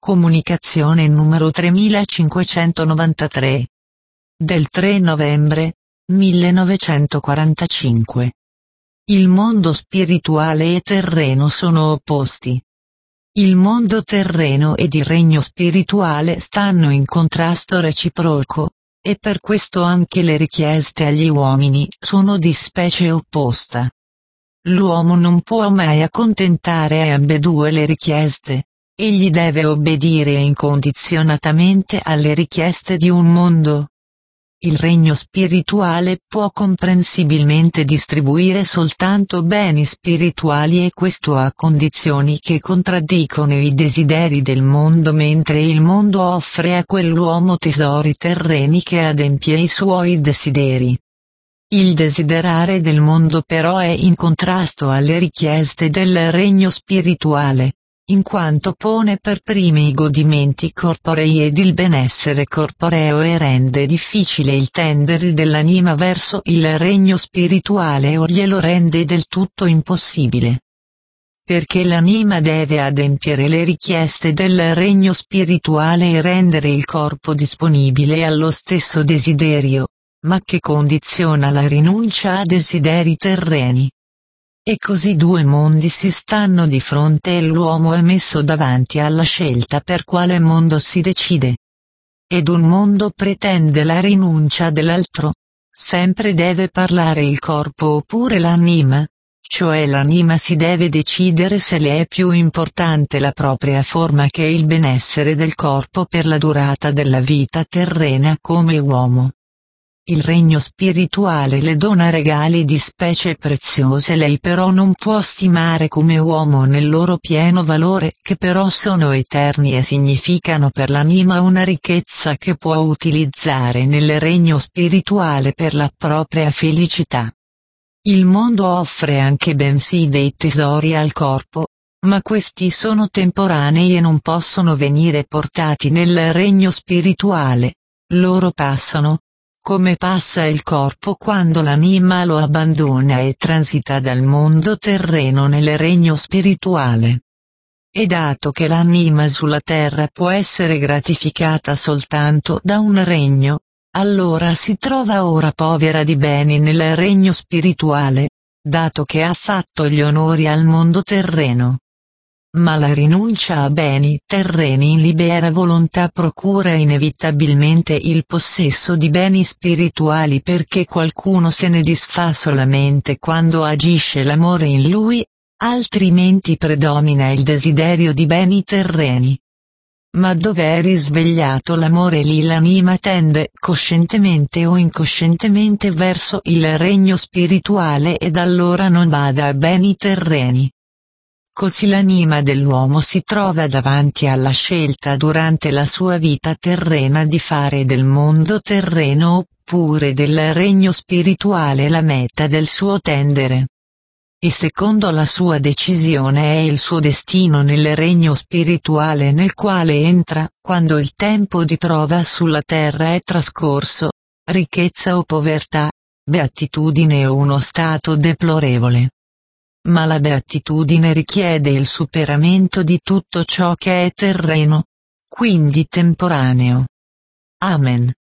Comunicazione numero 3593. Del 3 novembre 1945. Il mondo spirituale e terreno sono opposti. Il mondo terreno ed il regno spirituale stanno in contrasto reciproco, e per questo anche le richieste agli uomini sono di specie opposta. L'uomo non può mai accontentare a ambedue le richieste. Egli deve obbedire incondizionatamente alle richieste di un mondo. Il regno spirituale può comprensibilmente distribuire soltanto beni spirituali, e questo a condizioni che contraddicono i desideri del mondo, mentre il mondo offre a quell'uomo tesori terreni che adempie i suoi desideri. Il desiderare del mondo però è in contrasto alle richieste del regno spirituale, in quanto pone per primi i godimenti corporei ed il benessere corporeo e rende difficile il tendere dell'anima verso il regno spirituale, o glielo rende del tutto impossibile. Perché l'anima deve adempiere le richieste del regno spirituale e rendere il corpo disponibile allo stesso desiderio, ma che condiziona la rinuncia a desideri terreni. E così due mondi si stanno di fronte e l'uomo è messo davanti alla scelta per quale mondo si decide. Ed un mondo pretende la rinuncia dell'altro. Sempre deve parlare il corpo oppure l'anima, cioè l'anima si deve decidere se le è più importante la propria forma che il benessere del corpo per la durata della vita terrena come uomo. Il regno spirituale le dona regali di specie preziose, lei però non può stimare come uomo nel loro pieno valore, che però sono eterni e significano per l'anima una ricchezza che può utilizzare nel regno spirituale per la propria felicità. Il mondo offre anche bensì dei tesori al corpo, ma questi sono temporanei e non possono venire portati nel regno spirituale. Loro passano, come passa il corpo quando l'anima lo abbandona e transita dal mondo terreno nel regno spirituale. E dato che l'anima sulla terra può essere gratificata soltanto da un regno, allora si trova ora povera di beni nel regno spirituale, dato che ha fatto gli onori al mondo terreno. Ma la rinuncia a beni terreni in libera volontà procura inevitabilmente il possesso di beni spirituali, perché qualcuno se ne disfà solamente quando agisce l'amore in lui, altrimenti predomina il desiderio di beni terreni. Ma dove è risvegliato l'amore, lì l'anima tende coscientemente o incoscientemente verso il regno spirituale ed allora non bada a beni terreni. Così l'anima dell'uomo si trova davanti alla scelta durante la sua vita terrena di fare del mondo terreno oppure del regno spirituale la meta del suo tendere. E secondo la sua decisione è il suo destino nel regno spirituale nel quale entra, quando il tempo di prova sulla terra è trascorso, ricchezza o povertà, beatitudine o uno stato deplorevole. Ma la beatitudine richiede il superamento di tutto ciò che è terreno, quindi temporaneo. Amen.